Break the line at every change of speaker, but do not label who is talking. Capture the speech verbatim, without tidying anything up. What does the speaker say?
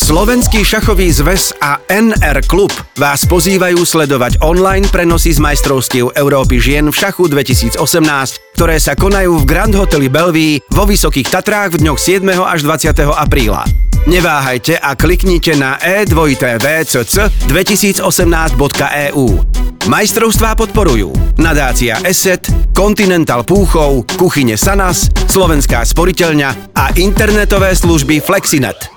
Slovenský šachový zväz a en er Klub vás pozývajú sledovať online prenosy z majstrovstiev Európy žien v šachu dvetisícosemnásť, ktoré sa konajú v Grand Hoteli Bellevue vo Vysokých Tatrách v dňoch siedmeho až dvadsiateho apríla. Neváhajte a kliknite na e dva té vé c c dvetisícosemnásť bodka e u. Majstrovstvá podporujú nadácia Eset, Continental Púchov, Kuchyne Sanas, Slovenská sporiteľňa a internetové služby Flexinet.